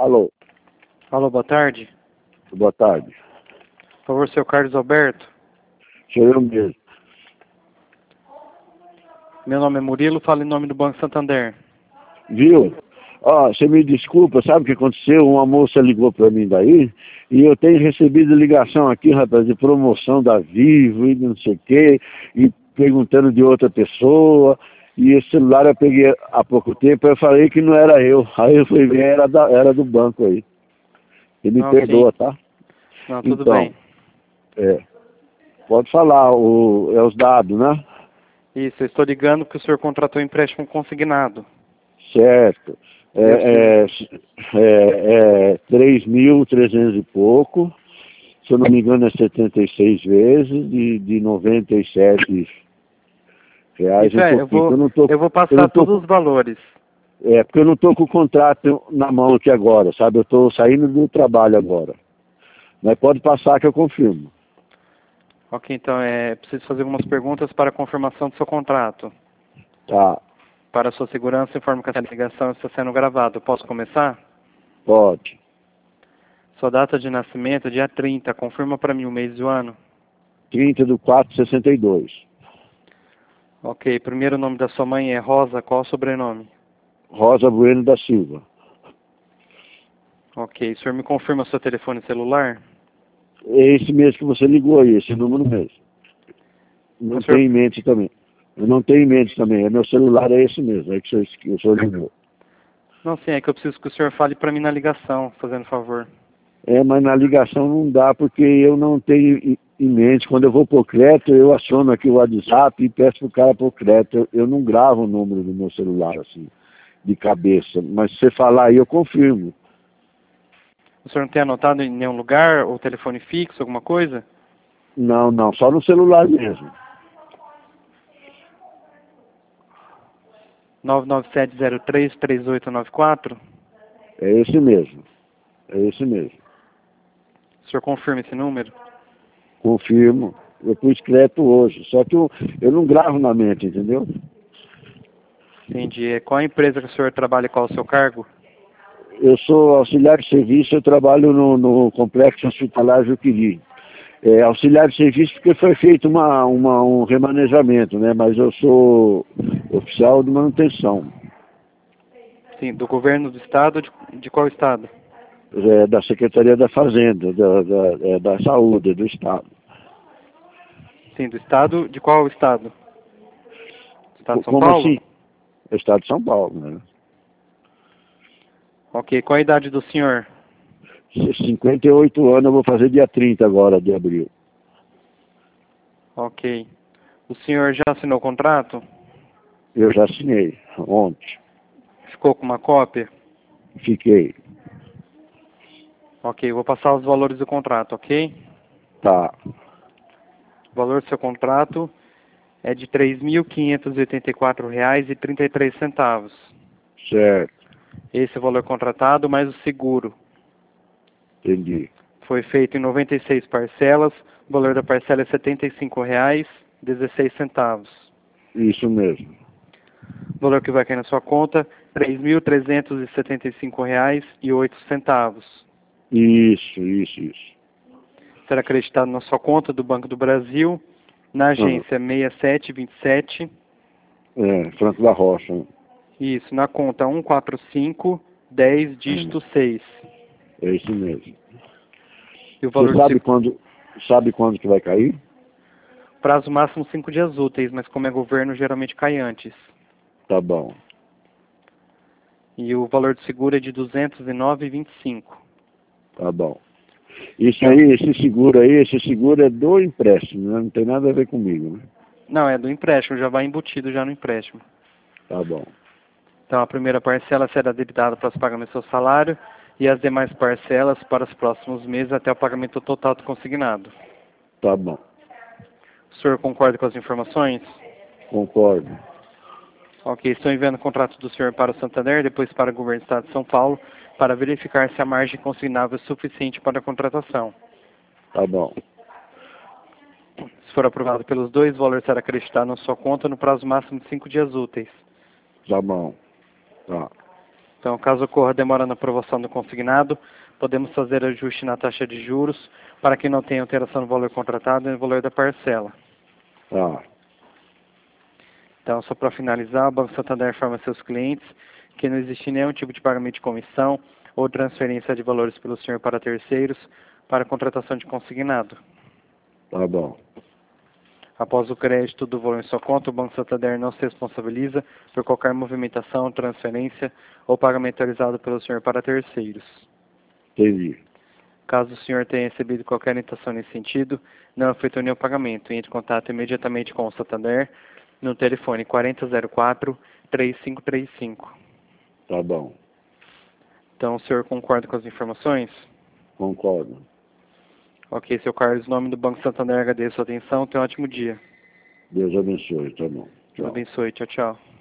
Alô, Alô, boa tarde. boa tarde. Por favor, seu Carlos Alberto. Sou eu mesmo. Meu nome é Murilo, falo em nome do Banco Santander. Viu? Ó, você me desculpa, sabe o que aconteceu? Uma moça ligou para mim daí e eu tenho recebido ligação aqui, rapaz, de promoção da Vivo e não sei o quê, e perguntando de outra pessoa. E esse celular eu peguei há pouco tempo, eu falei que não era eu. Aí eu fui ver, era do banco aí. E me Não, perdoa, sim. tá? Não, tudo Então, bem. pode falar, é os dados, né? Isso, eu estou ligando porque o senhor contratou um empréstimo consignado. Certo. E eu preciso... 3.300 e pouco. Se eu não me engano, é 76 vezes de 97 reais Isso um é, pouquinho. eu vou Eu não passar tô, todos os valores. porque eu não estou com o contrato na mão aqui agora, sabe? Eu estou saindo do trabalho agora. Mas pode passar que eu confirmo. Ok, então preciso fazer algumas perguntas para a confirmação do seu contrato. Tá, Para a sua segurança, informo que essa ligação está sendo gravada. Posso começar? pode. Sua data de nascimento, dia 30. Confirma para mim o mês e o ano. 30/4/62. Ok, primeiro nome da sua mãe é Rosa. Qual o sobrenome? Rosa Bueno da Silva. Ok, o senhor me confirma seu telefone celular? É esse mesmo que você ligou aí, esse número mesmo. O Não senhor... tem em mente também. Eu não tenho em mente também. Meu celular é esse mesmo, é que o senhor ligou. Não, sim, é que eu preciso que o senhor fale para mim na ligação, fazendo favor. Mas na ligação não dá porque eu não tenho em mente. Quando eu vou por crédito, eu aciono aqui o WhatsApp e peço pro cara por crédito. Eu não gravo o número do meu celular assim, de cabeça. Mas se você falar aí, eu confirmo. O senhor não tem anotado em nenhum lugar, ou telefone fixo, alguma coisa? Não, só no celular mesmo. 997033894? É esse mesmo. É esse mesmo. O senhor confirma esse número? Confirmo. Eu pus crédito hoje. Só que eu não gravo na mente, entendeu? Entendi. Qual a empresa que o senhor trabalha e qual o seu cargo? Eu sou auxiliar de serviço, eu trabalho no Complexo Hospitalar Juqueri. Auxiliar de serviço porque foi feito um remanejamento, né? Mas eu sou oficial de manutenção, Sim, do governo do estado, de qual estado? da Secretaria da Fazenda, da Saúde, do Estado. Sim, do estado, de qual estado? Estado de São Como Paulo? assim? Estado de São Paulo, né? Ok, qual a idade do senhor? 58 anos, eu vou fazer dia 30 agora, de abril. Ok. O senhor já assinou o contrato? Eu já assinei ontem. Ficou com uma cópia? Fiquei. Ok, vou passar os valores do contrato, ok? Tá. O valor do seu contrato é de R$ 3.584,33. Certo. Esse é o valor contratado, mais o seguro. Entendi. Foi feito em 96 parcelas. O valor da parcela é R$ 75,16. Isso mesmo. O valor que vai cair na sua conta, R$ 3.375,08. Isso. Será acreditado na sua conta do Banco do Brasil, na Ah, agência 6727. Franco da Rocha. Né? Isso, na conta 14510 Ah, dígito 6. é isso mesmo. E o Você valor sabe quando que vai cair? prazo máximo 5 dias úteis, mas como é governo, geralmente cai antes. Tá bom. E o valor do seguro é de R$ 209,25. Tá bom. Isso aí, esse seguro é do empréstimo, né? Não tem nada a ver comigo, né? Não, é do empréstimo, já vai embutido já no empréstimo. Tá bom. Então a primeira parcela será debitada para os pagamentos do seu salário e as demais parcelas para os próximos meses até o pagamento total do consignado. Tá bom. O senhor concorda com as informações? Concordo. Ok, estou enviando o contrato do senhor para o Santander, depois para o governo do estado de São Paulo, para verificar se a margem consignável é suficiente para a contratação. Tá bom. Se for aprovado pelos dois, o valor será acreditado na sua conta no prazo máximo de 5 dias úteis. Tá bom. Tá. Então, caso ocorra demora na aprovação do consignado, podemos fazer ajuste na taxa de juros para que não tenha alteração no valor contratado e no valor da parcela. Ah, Então, só para finalizar, o Banco Santander informa seus clientes que não existe nenhum tipo de pagamento de comissão ou transferência de valores pelo senhor para terceiros para contratação de consignado. tá bom. Após o crédito do valor em sua conta, o Banco Santander não se responsabiliza por qualquer movimentação, transferência ou pagamento realizado pelo senhor para terceiros. Entendi. Caso o senhor tenha recebido qualquer orientação nesse sentido, não efetuou nenhum pagamento. Entre em contato imediatamente com o Santander no telefone 4004-3535. Tá bom. Então, o senhor concorda com as informações? Concordo. Ok, seu Carlos, em nome do Banco Santander, agradeço a sua atenção. Tenha um ótimo dia. Deus abençoe, tá bom. Deus Tchau. abençoe. Tchau, tchau.